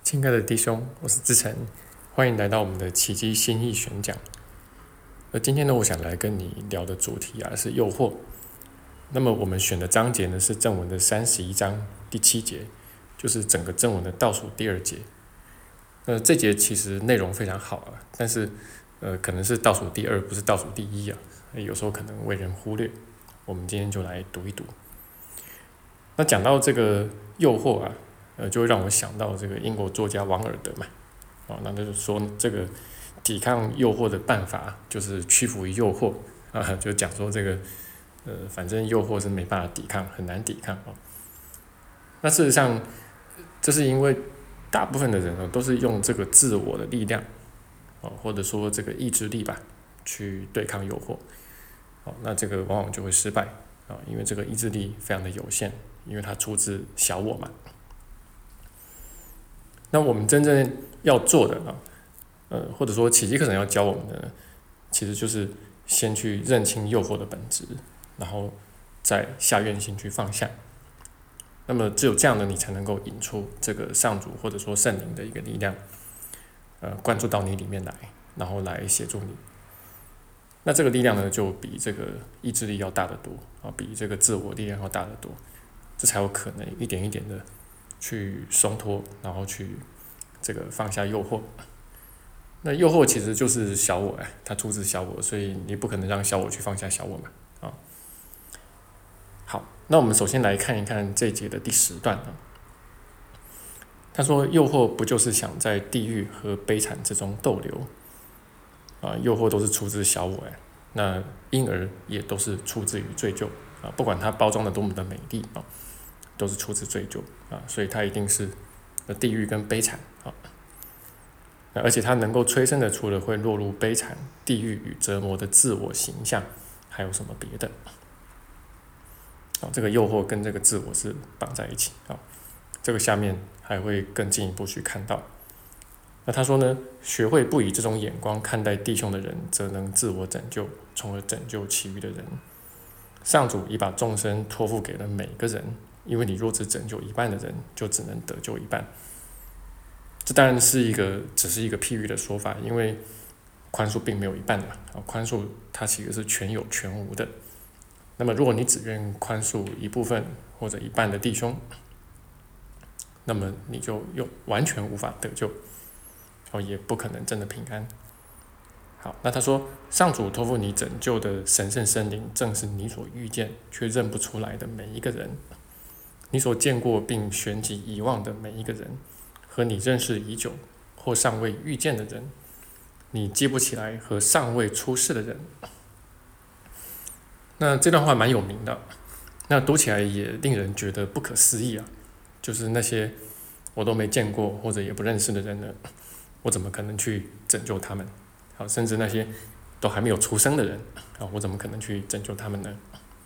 亲爱的弟兄，我是志成，欢迎来到我们的奇迹心意选讲。今天呢，我想来跟你聊的主题是诱惑。那么我们选的章节呢是正文的31章第7节，就是整个正文的倒数第2节。这节其实内容非常好但是可能是倒数第2，不是倒数第1有时候可能为人忽略。我们今天就来读一读。那讲到这个诱惑就会让我想到这个英国作家王尔德嘛，那就是说这个抵抗诱惑的办法就是屈服于诱惑就讲说这个反正诱惑是没办法抵抗，很难抵抗那事实上，这是因为大部分的人都是用这个自我的力量或者说这个意志力吧，去对抗诱惑那这个往往就会失败因为这个意志力非常的有限，因为它出自小我嘛。那我们真正要做的或者说奇迹课程要教我们的呢，其实就是先去认清诱惑的本质，然后再下愿心去放下。那么只有这样的，你才能够引出这个上主或者说圣灵的一个力量，灌注到你里面来，然后来协助你。那这个力量呢，就比这个意志力要大得多比这个自我力量要大得多，这才有可能一点一点的去松脱，然后去这个放下诱惑。那诱惑其实就是小我它出自小我，所以你不可能让小我去放下小我嘛好，那我们首先来看一看这一节的第10段他说诱惑不就是想在地狱和悲惨之中逗留诱惑都是出自小我那因而也都是出自于罪疚不管它包装的多么的美丽都是出自罪疚所以它一定是地狱跟悲惨而且它能够催生的，除了会落入悲惨、地狱与折磨的自我形象，还有什么别的这个诱惑跟这个自我是绑在一起这个下面还会更进一步去看到。那他说呢，学会不以这种眼光看待弟兄的人，则能自我拯救，从而拯救其余的人。上主已把众生托付给了每个人，因为你若只拯救一半的人，就只能得救一半。这当然是只是一个譬喻的说法，因为宽恕并没有一半宽恕它其实是全有全无的。那么如果你只愿宽恕一部分或者一半的弟兄，那么你就完全无法得救也不可能真的平安。好，那他说上主托付你拯救的神圣生灵，正是你所遇见却认不出来的每一个人，你所见过并旋即遗忘的每一个人，和你认识已久或尚未遇见的人，你记不起来和尚未出世的人。那这段话蛮有名的，那读起来也令人觉得不可思议就是那些我都没见过或者也不认识的人呢，我怎么可能去拯救他们甚至那些都还没有出生的人我怎么可能去拯救他们呢？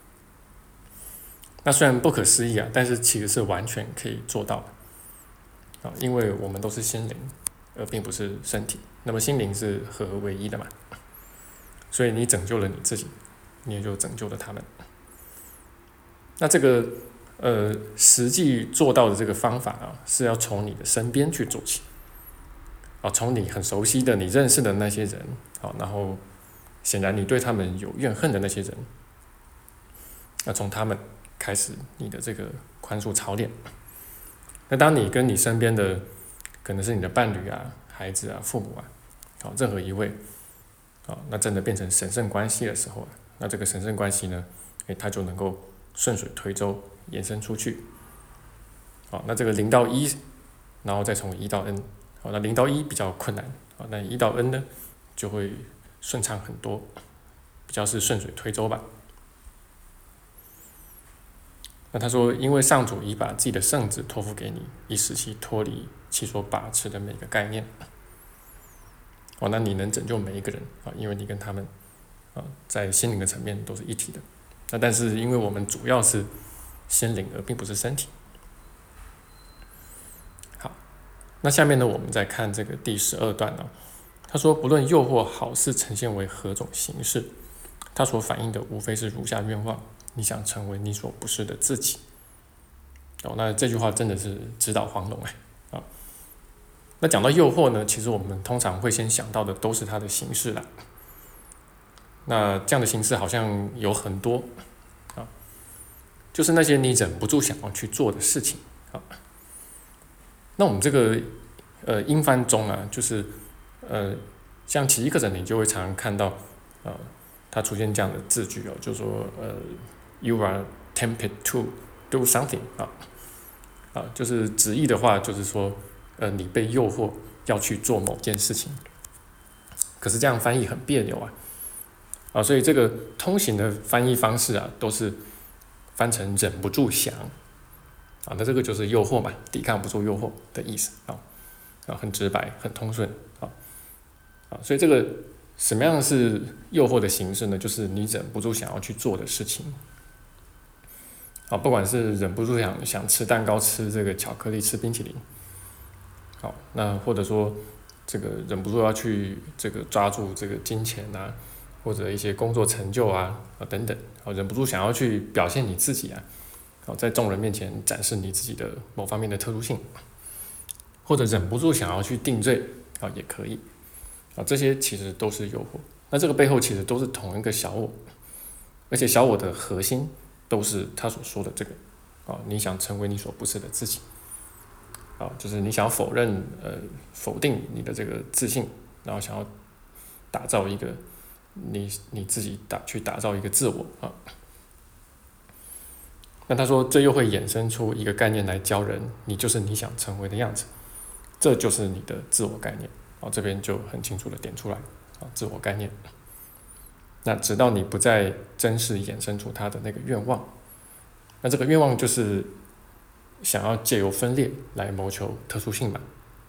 那虽然不可思议但是其实是完全可以做到的因为我们都是心灵，而并不是身体。那么心灵是合而为一的嘛，所以你拯救了你自己，你也就拯救了他们。那这个实际做到的这个方法是要从你的身边去做起从你很熟悉的、你认识的那些人然后显然你对他们有怨恨的那些人，那从他们开始你的这个宽恕操练。那当你跟你身边的可能是你的伴侣孩子父母任何一位那真的变成神圣关系的时候那这个神圣关系呢它就能够顺水推舟延伸出去那这个0到1，然后再从1到 n 那0到1比较困难那1到 n 呢就会顺畅很多，比较是顺水推舟吧。那他说因为上主已把自己的圣子托付给你，以使其脱离其所把持的每个概念那你能拯救每一个人因为你跟他们在心灵的层面都是一体的。那但是因为我们主要是心灵而并不是身体。好，那下面呢我们再看这个第12段他说不论诱惑好似呈现为何种形式，他所反映的无非是如下愿望：你想成为你所不是的自己那这句话真的是直捣黄龙那讲到诱惑呢，其实我们通常会先想到的都是它的形式啦。那这样的形式好像有很多啊，就是那些你忍不住想要去做的事情啊。那我们这个英翻中啊，就是像奇迹课程，你就会常常看到它出现这样的字句哦，就说you are tempted to do something 就是直译的话就是说你被诱惑要去做某件事情，可是这样翻译很别扭所以这个通行的翻译方式都是翻成忍不住想那这个就是诱惑嘛，抵抗不住诱惑的意思很直白，很通顺所以这个什么样是诱惑的形式呢？就是你忍不住想要去做的事情不管是忍不住想吃蛋糕、吃这个巧克力、吃冰淇淋那或者说这个忍不住要去这个抓住这个金钱或者一些工作成就等等忍不住想要去表现你自己在众人面前展示你自己的某方面的特殊性，或者忍不住想要去定罪也可以这些其实都是诱惑。那这个背后其实都是同一个小我，而且小我的核心都是他所说的这个你想成为你所不是的自己就是你想要否定你的这个自信，然后想要打造一个你自己去打造一个自我那他说这又会衍生出一个概念来教人，你就是你想成为的样子，这就是你的自我概念这边就很清楚的点出来自我概念。那直到你不再真实衍生出他的那个愿望，那这个愿望就是想要借由分裂来谋求特殊性嘛。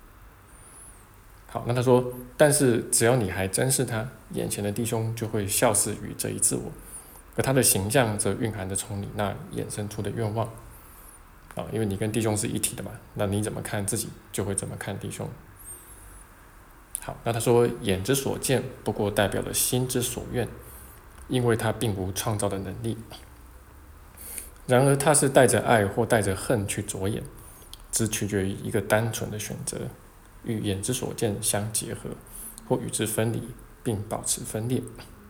好，那他说，但是只要你还珍视他，眼前的弟兄就会笑死于这一自我，而他的形象则蕴含着从你那衍生出的愿望因为你跟弟兄是一体的嘛，那你怎么看自己，就会怎么看弟兄。好，那他说，眼之所见不过代表了心之所愿，因为他并无创造的能力。然而他是带着爱或带着恨去着眼，只取决于一个单纯的选择，与眼之所见相结合，或与之分离，并保持分裂。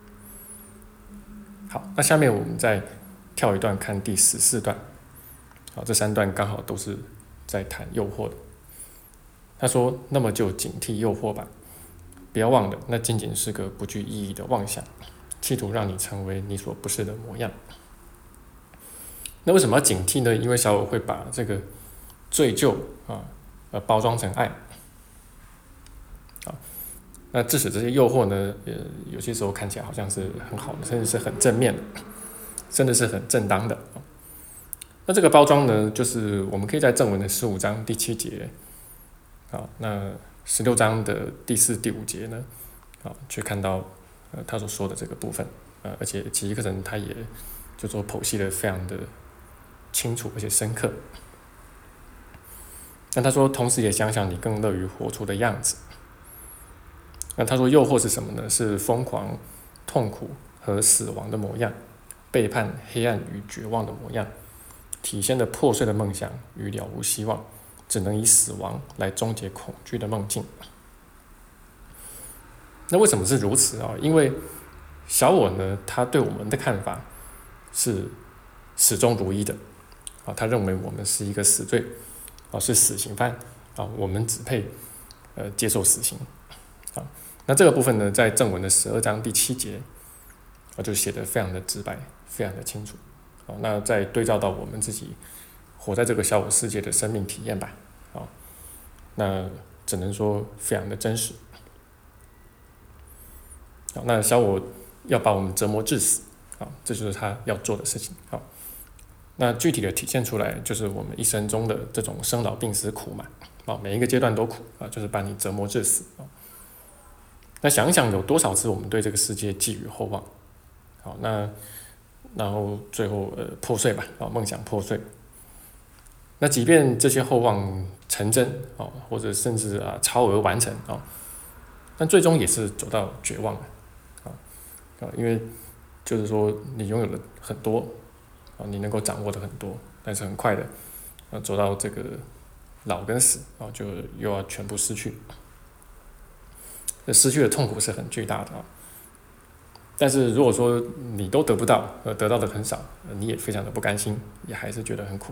好，那下面我们再跳一段看第14段。好，这3段刚好都是在谈诱惑的。他说，那么就警惕诱惑吧，不要忘了，那仅仅是个不具意义的妄想，企图让你成为你所不是的模样。那为什么要警惕呢？因为小我会把这个罪疚包装成爱那致使这些诱惑呢有些时候看起来好像是很好的，甚至是很正面的，甚至是很正当的那这个包装呢，就是我们可以在正文的15章第7节那16章的第4、第5节呢去看到他所说的这个部分而且奇迹课程他也就说剖析的非常的清楚而且深刻。那他说，同时也想想你更乐于活出的样子。那他说，诱惑是什么呢？是疯狂、痛苦和死亡的模样，背叛、黑暗与绝望的模样，体现了破碎的梦想与了无希望，只能以死亡来终结恐惧的梦境。那为什么是如此因为小我呢，他对我们的看法是始终如一的他认为我们是一个死罪是死刑犯我们只配接受死刑那这个部分呢，在正文的12章第7节就写得非常的直白，非常的清楚那再对照到我们自己活在这个小我世界的生命体验吧那只能说非常的真实那小我要把我们折磨致死这就是他要做的事情那具体的体现出来就是我们一生中的这种生老病死苦嘛每一个阶段都苦就是把你折磨致死那想一想有多少次我们对这个世界寄予厚望那然后最后破碎吧梦想破碎，那即便这些厚望成真或者甚至超额完成但最终也是走到绝望了因为就是说你拥有了很多你能够掌握的很多，但是很快的走到这个老跟死就又要全部失去，这失去的痛苦是很巨大的但是如果说你都得不到，得到的很少，你也非常的不甘心，也还是觉得很苦。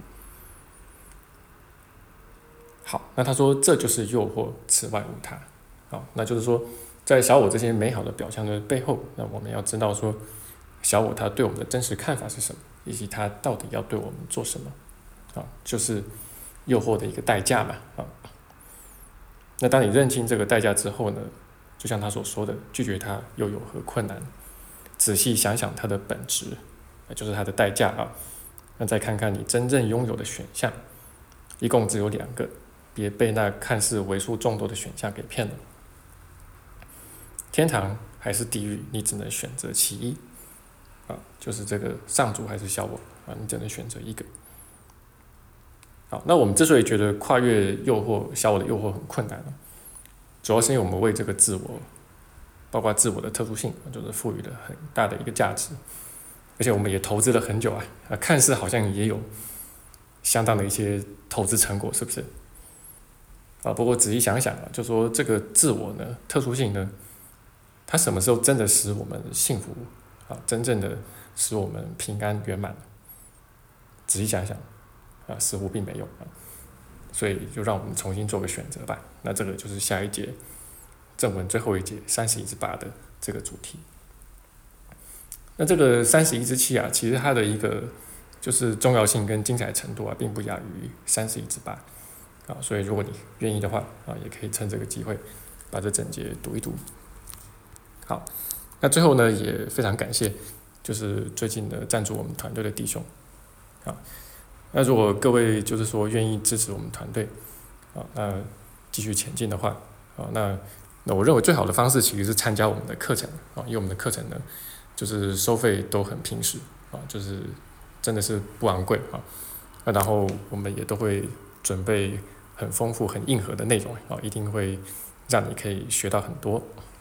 好，那他说这就是诱惑，此外无他。好，那就是说，在小我这些美好的表象的背后，那我们要知道说，小我他对我们的真实看法是什么，以及他到底要对我们做什么。就是诱惑的一个代价嘛。那当你认清这个代价之后呢，就像他所说的，拒绝它又有何困难？仔细想想它的本质，就是它的代价那再看看你真正拥有的选项，一共只有2个，别被那看似为数众多的选项给骗了。天堂还是地狱，你只能选择其一就是这个上主还是小我你只能选择一个。好，那我们之所以觉得跨越诱惑、小我的诱惑很困难主要是因为我们为这个自我，包括自我的特殊性，就是赋予了很大的一个价值，而且我们也投资了很久看似好像也有相当的一些投资成果，是不是？不过仔细想想就说这个自我呢，特殊性呢，它什么时候真的使我们幸福真正的使我们平安圆满？仔细想想似乎并没有所以就让我们重新做个选择吧。那这个就是下一节正文最后一节31-8的这个主题。那这个31-7其实它的一个就是重要性跟精彩程度并不亚于31-8所以如果你愿意的话也可以趁这个机会把这整节读一读。好，那最后呢，也非常感谢就是最近的赞助我们团队的弟兄那如果各位就是说愿意支持我们团队那继续前进的话那我认为最好的方式其实是参加我们的课程因为我们的课程呢就是收费都很平实就是真的是不昂贵然后我们也都会准备很丰富很硬核的内容一定会让你可以学到很多。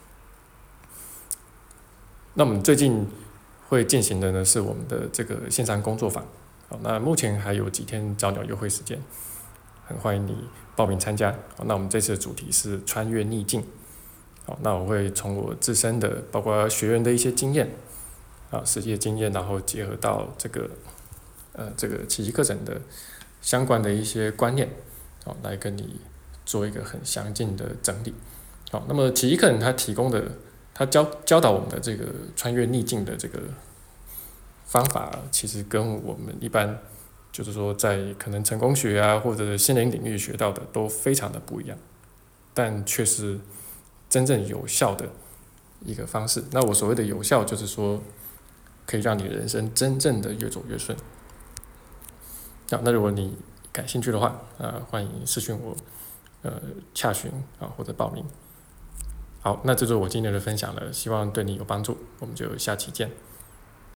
那我们最近会进行的呢是我们的这个线上工作坊那目前还有几天早鸟优惠时间，很欢迎你报名参加那我们这次的主题是穿越逆境那我会从我自身的包括学员的一些经验实际的经验，然后结合到这个奇迹课程的相关的一些观念来跟你做一个很详尽的整理那么奇迹课程它提供的他教导我们的这个穿越逆境的这个方法，其实跟我们一般就是说在可能成功学或者心灵领域学到的都非常的不一样，但却是真正有效的一个方式。那我所谓的有效，就是说可以让你的人生真正的越走越顺。那如果你感兴趣的话欢迎私讯我洽询或者报名。好，那这就是我今天的分享了，希望对你有帮助，我们就下期见。